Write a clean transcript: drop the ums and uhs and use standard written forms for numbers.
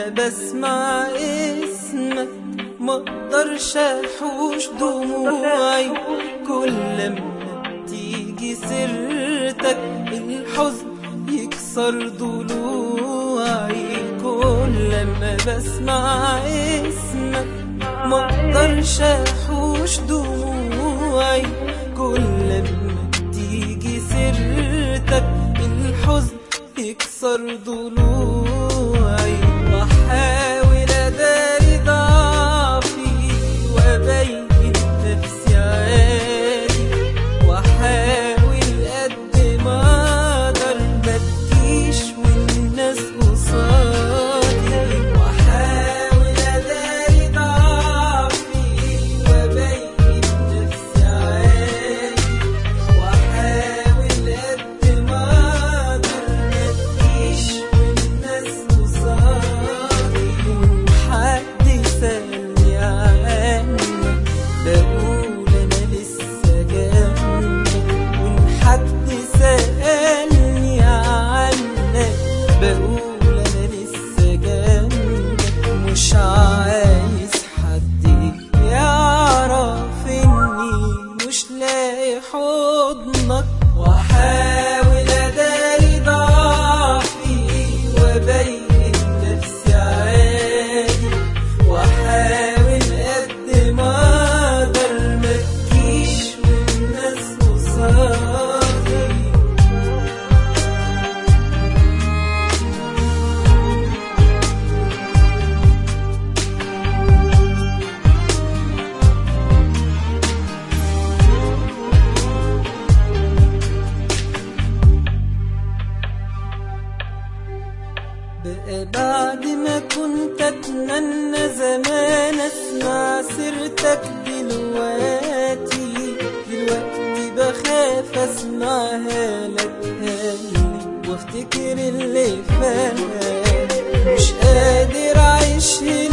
بسمع اسمك مقدرش احوش دموعي، كل ما تيجي سيرتك الحزن يكسر ضلوعي. كل ما بسمع اسمك مقدرش احوش دموعي، كل ما تيجي سيرتك الحزن يكسر ضلوعي. واحاول اداري ضعفي وابين نفسي عادي، واحاول قد ما اقدر مبكيش والناس قصادي. واحاول اداري ضعفي وابين نفسي عادي، واحاول قد ما اقدر مبكيش والناس قصادي. وحد سألني عنك بقول انا لسه جنبك، وان حد سألني عنك بقول انا لسه جنبك. مش عايز حد يعرف اني مش لاقي حضنك، واحاول اداري ضعفي وابين نفسي عادي، واحاول قد ما اقدر مبكيش والناس قصادي. بقى بعد ما كنت اتمنى زمان اسمع سيرتك دلوقتي بخاف اسمعها لك وافتكر اللي فات. مش قادر اعيش